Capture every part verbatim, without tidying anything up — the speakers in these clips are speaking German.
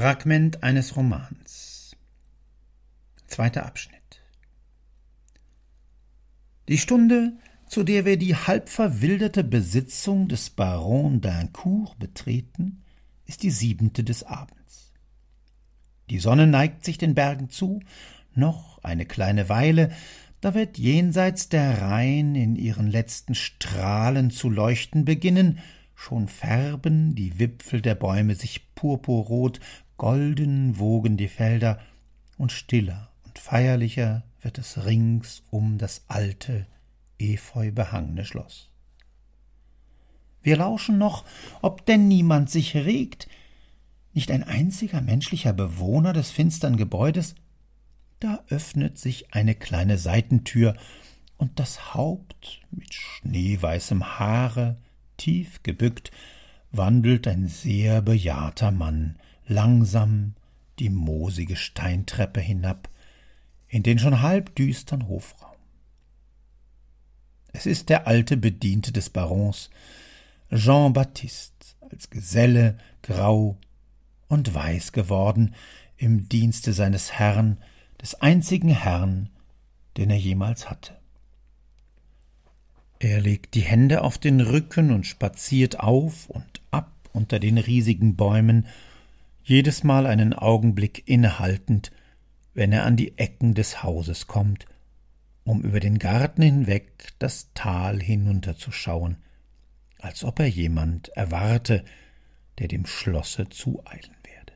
Fragment eines Romans. Zweiter Abschnitt. Die Stunde, zu der wir die halb verwilderte Besitzung des Baron d'Aincourt betreten, ist die siebente des Abends. Die Sonne neigt sich den Bergen zu, noch eine kleine Weile, da wird jenseits der Rhein in ihren letzten Strahlen zu leuchten beginnen, schon färben die Wipfel der Bäume sich purpurrot, golden wogen die Felder, und stiller und feierlicher wird es rings um das alte, efeubehangene Schloss. Wir lauschen noch, ob denn niemand sich regt, nicht ein einziger menschlicher Bewohner des finstern Gebäudes. Da öffnet sich eine kleine Seitentür, und das Haupt mit schneeweißem Haare, tief gebückt, wandelt ein sehr bejahrter Mann langsam die moosige Steintreppe hinab in den schon halb düstern Hofraum. Es ist der alte Bediente des Barons, Jean Baptiste, als Geselle grau und weiß geworden, im Dienste seines Herrn, des einzigen Herrn, den er jemals hatte. Er legt die Hände auf den Rücken und spaziert auf und ab unter den riesigen Bäumen, jedes Mal einen Augenblick innehaltend, wenn er an die Ecken des Hauses kommt, um über den Garten hinweg das Tal hinunterzuschauen, als ob er jemand erwarte, der dem Schlosse zueilen werde.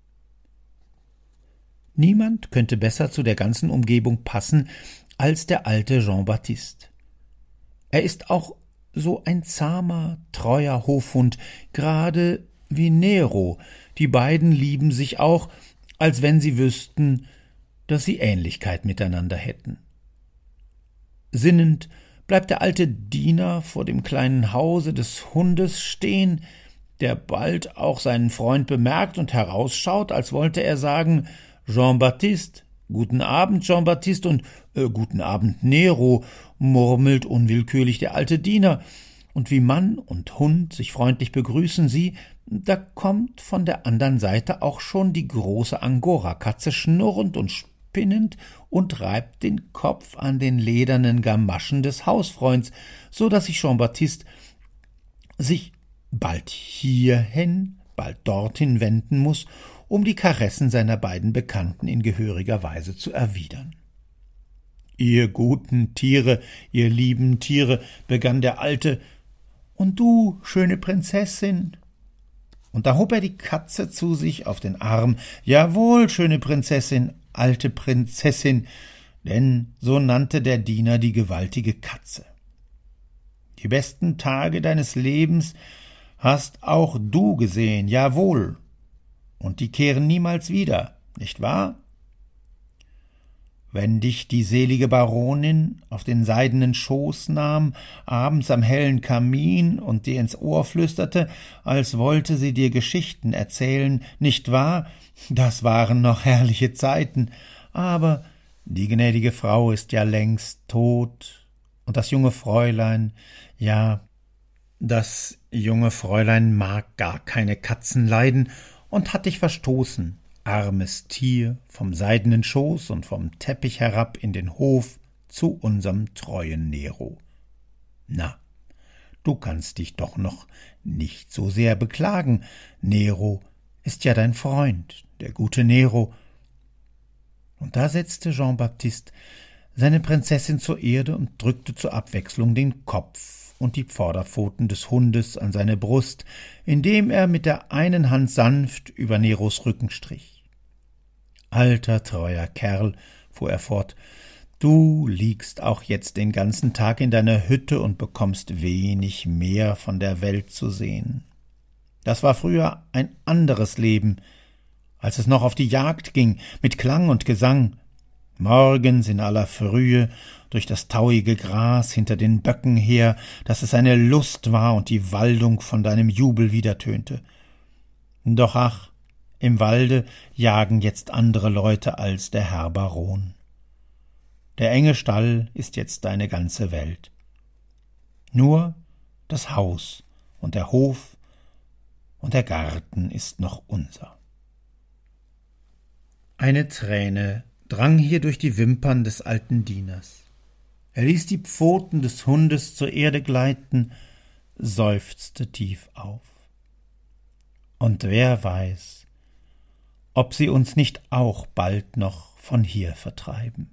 Niemand könnte besser zu der ganzen Umgebung passen als der alte Jean Baptiste. Er ist auch so ein zahmer, treuer Hofhund, gerade wie Nero. Die beiden lieben sich auch, als wenn sie wüssten, dass sie Ähnlichkeit miteinander hätten. Sinnend bleibt der alte Diener vor dem kleinen Hause des Hundes stehen, der bald auch seinen Freund bemerkt und herausschaut, als wollte er sagen: »Jean Baptiste, guten Abend, Jean Baptiste, und äh, guten Abend, Nero«, murmelt unwillkürlich der alte Diener, und wie Mann und Hund sich freundlich begrüßen sie, da kommt von der anderen Seite auch schon die große Angora-Katze schnurrend und spinnend und reibt den Kopf an den ledernen Gamaschen des Hausfreunds, so daß sich Jean Baptiste sich bald hierhin, bald dorthin wenden muß, um die Karessen seiner beiden Bekannten in gehöriger Weise zu erwidern. »Ihr guten Tiere, ihr lieben Tiere«, begann der Alte, »und du, schöne Prinzessin?« Und da hob er die Katze zu sich auf den Arm. »Jawohl, schöne Prinzessin, alte Prinzessin«, denn so nannte der Diener die gewaltige Katze. »Die besten Tage deines Lebens hast auch du gesehen, jawohl, und die kehren niemals wieder, nicht wahr? Wenn dich die selige Baronin auf den seidenen Schoß nahm, abends am hellen Kamin und dir ins Ohr flüsterte, als wollte sie dir Geschichten erzählen, nicht wahr? Das waren noch herrliche Zeiten, aber die gnädige Frau ist ja längst tot, und das junge Fräulein, ja, das junge Fräulein mag gar keine Katzen leiden und hat dich verstoßen, armes Tier, vom seidenen Schoß und vom Teppich herab in den Hof zu unserem treuen Nero. Na, du kannst dich doch noch nicht so sehr beklagen. Nero ist ja dein Freund, der gute Nero.« Und da setzte Jean Baptiste seine Prinzessin zur Erde und drückte zur Abwechslung den Kopf und die Vorderpfoten des Hundes an seine Brust, indem er mit der einen Hand sanft über Neros Rücken strich. »Alter, treuer Kerl«, fuhr er fort, »du liegst auch jetzt den ganzen Tag in deiner Hütte und bekommst wenig mehr von der Welt zu sehen. Das war früher ein anderes Leben, als es noch auf die Jagd ging, mit Klang und Gesang. Morgens in aller Frühe durch das tauige Gras hinter den Böcken her, dass es eine Lust war und die Waldung von deinem Jubel wiedertönte. Doch ach, im Walde jagen jetzt andere Leute als der Herr Baron. Der enge Stall ist jetzt deine ganze Welt. Nur das Haus und der Hof und der Garten ist noch unser. Eine Träne drang hier durch die Wimpern des alten Dieners. Er ließ die Pfoten des Hundes zur Erde gleiten, seufzte tief auf. Und wer weiß, ob sie uns nicht auch bald noch von hier vertreiben.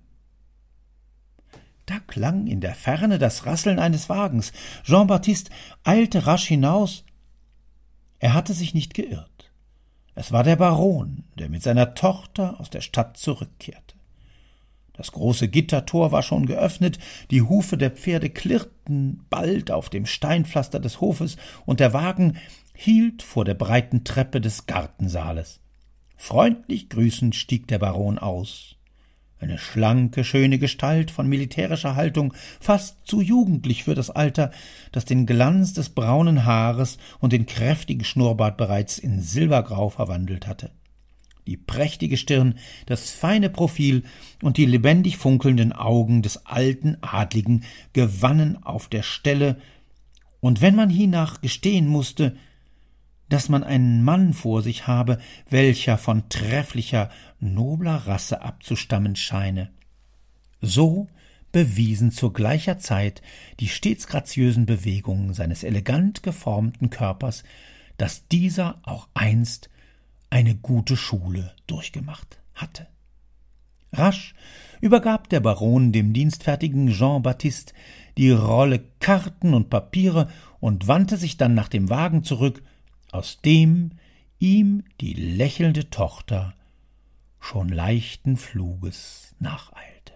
Da klang in der Ferne das Rasseln eines Wagens. Jean-Baptiste eilte rasch hinaus. Er hatte sich nicht geirrt. Es war der Baron, der mit seiner Tochter aus der Stadt zurückkehrte. Das große Gittertor war schon geöffnet, die Hufe der Pferde klirrten bald auf dem Steinpflaster des Hofes, und der Wagen hielt vor der breiten Treppe des Gartensaales. Freundlich grüßend stieg der Baron aus. Eine schlanke, schöne Gestalt von militärischer Haltung, fast zu jugendlich für das Alter, das den Glanz des braunen Haares und den kräftigen Schnurrbart bereits in silbergrau verwandelt hatte. Die prächtige Stirn, das feine Profil und die lebendig funkelnden Augen des alten Adligen gewannen auf der Stelle, und wenn man hiernach gestehen mußte, dass man einen Mann vor sich habe, welcher von trefflicher, nobler Rasse abzustammen scheine. So bewiesen zu gleicher Zeit die stets graziösen Bewegungen seines elegant geformten Körpers, dass dieser auch einst eine gute Schule durchgemacht hatte. Rasch übergab der Baron dem dienstfertigen Jean-Baptiste die Rolle Karten und Papiere und wandte sich dann nach dem Wagen zurück, aus dem ihm die lächelnde Tochter schon leichten Fluges nacheilte.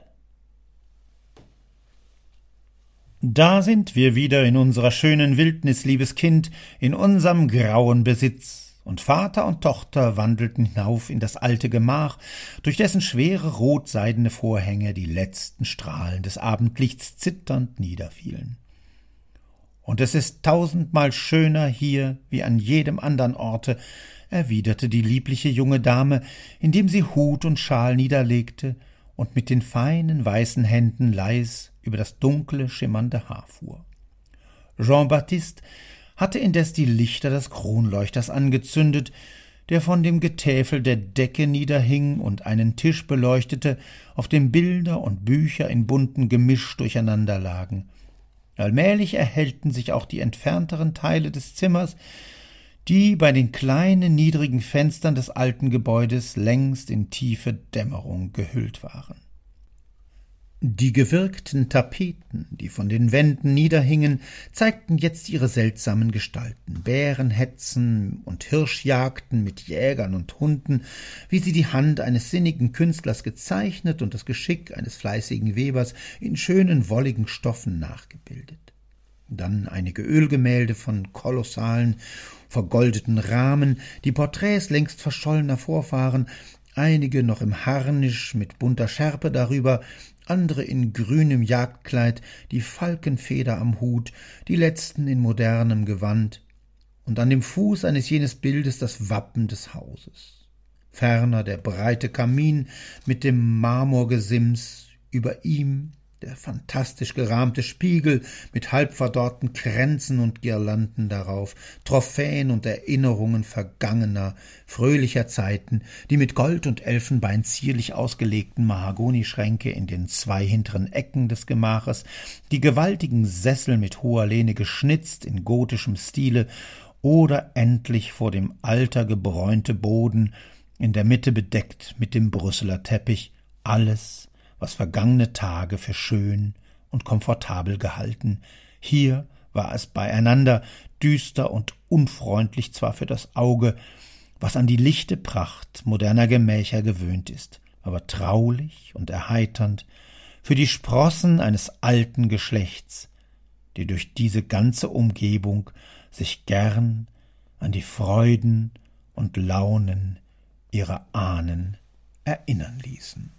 Da sind wir wieder in unserer schönen Wildnis, liebes Kind, in unserem grauen Besitz, und Vater und Tochter wandelten hinauf in das alte Gemach, durch dessen schwere rotseidene Vorhänge die letzten Strahlen des Abendlichts zitternd niederfielen. »Und es ist tausendmal schöner hier wie an jedem andern Orte«, erwiderte die liebliche junge Dame, indem sie Hut und Schal niederlegte und mit den feinen weißen Händen leis über das dunkle, schimmernde Haar fuhr. Jean-Baptiste hatte indes die Lichter des Kronleuchters angezündet, der von dem Getäfel der Decke niederhing und einen Tisch beleuchtete, auf dem Bilder und Bücher in bunten Gemisch durcheinander lagen. Allmählich erhellten sich auch die entfernteren Teile des Zimmers, die bei den kleinen, niedrigen Fenstern des alten Gebäudes längst in tiefe Dämmerung gehüllt waren. Die gewirkten Tapeten, die von den Wänden niederhingen, zeigten jetzt ihre seltsamen Gestalten, Bärenhetzen und Hirschjagden mit Jägern und Hunden, wie sie die Hand eines sinnigen Künstlers gezeichnet und das Geschick eines fleißigen Webers in schönen, wolligen Stoffen nachgebildet. Dann einige Ölgemälde von kolossalen, vergoldeten Rahmen, die Porträts längst verschollener Vorfahren, einige noch im Harnisch mit bunter Schärpe darüber, andere in grünem Jagdkleid, die Falkenfeder am Hut, die letzten in modernem Gewand, und an dem Fuß eines jenes Bildes das Wappen des Hauses. Ferner der breite Kamin mit dem Marmorgesims, über ihm der fantastisch gerahmte Spiegel mit halbverdorrten Kränzen und Girlanden darauf, Trophäen und Erinnerungen vergangener, fröhlicher Zeiten, die mit Gold und Elfenbein zierlich ausgelegten Mahagonischränke in den zwei hinteren Ecken des Gemaches, die gewaltigen Sessel mit hoher Lehne geschnitzt in gotischem Stile oder endlich vor dem Alter gebräunte Boden, in der Mitte bedeckt mit dem Brüsseler Teppich, alles was vergangene Tage für schön und komfortabel gehalten. Hier war es beieinander, düster und unfreundlich zwar für das Auge, was an die lichte Pracht moderner Gemächer gewöhnt ist, aber traulich und erheiternd für die Sprossen eines alten Geschlechts, die durch diese ganze Umgebung sich gern an die Freuden und Launen ihrer Ahnen erinnern ließen.